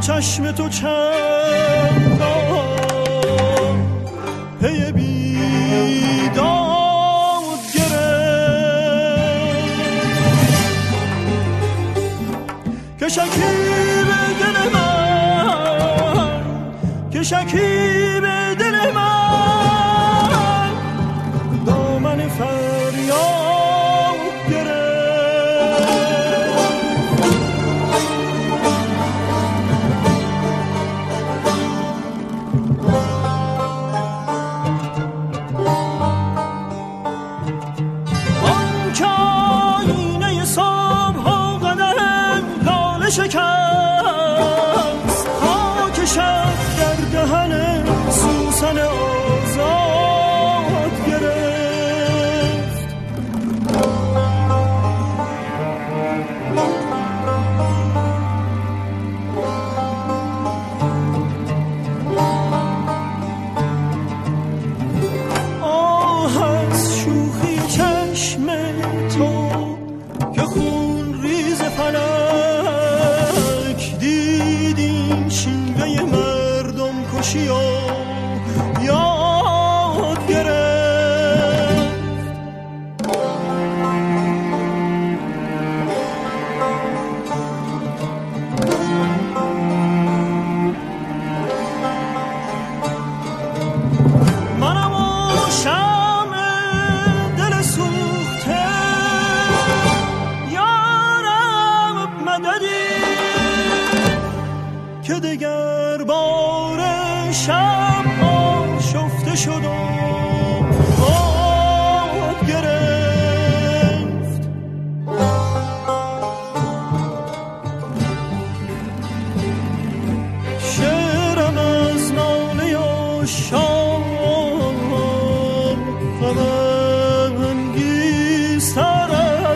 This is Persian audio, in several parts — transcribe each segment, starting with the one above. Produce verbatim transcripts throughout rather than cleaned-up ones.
چشم تو چندان پی بیداد گرفت که شکیب دل من که شکیب دل من دامن فریاد گرفت آن که آینه صبح و قدم لاله شکست خاک شب در دهن سوسن آزاد گرفت آه از شوخی چشم تو که خون ریز فلک دیدیم شیوه مردم کشی و یاد گرفت منم و شمع دل سوخته یارم مددی که دگر بار شب آشفته شد و باد گرفت شعرم از ناله و شام غم‌انگیزتر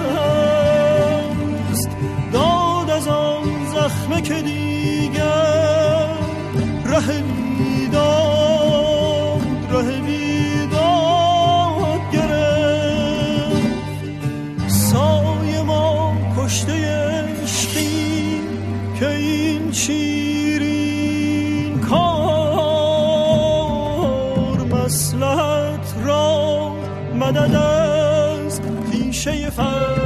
است داد از آن زخمه که دیگر ره بیداد ره بیداد گرفت سایه ما کشته عشقی که این شیرین کار مصلحت را مدد از پیشه فر